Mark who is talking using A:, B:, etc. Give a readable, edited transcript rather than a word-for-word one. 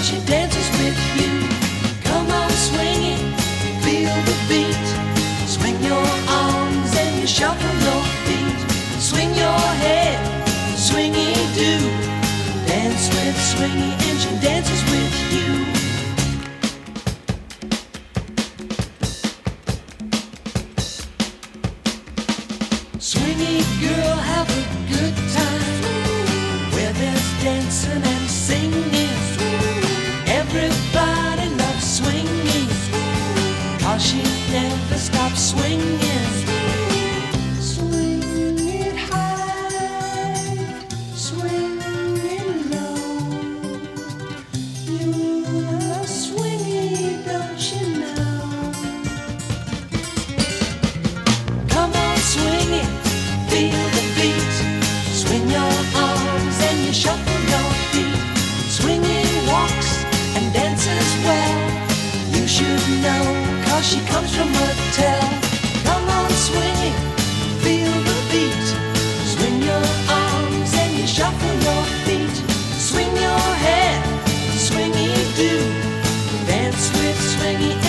A: she dances with you. Come on, swing it, feel the beat. Swing your arms and you shuffle your feet. Swing your head, swingy do. Dance with Swingy and she dances with you. Swingy girl, have a good time where there's dancing and singing. Everybody loves swinging, 'cause she never stops swinging. Swing it high, swing it low. You're a swingy, don't you know? Come on, swing it, feel the beat. Swing your arms and you shuffle your feet. Swinging walks and dances well. You should know, 'cause she comes from a tell. Come on, swing it, feel the beat. Swing your arms and you shuffle your feet. Swing your head, swingy do. Dance with Swingy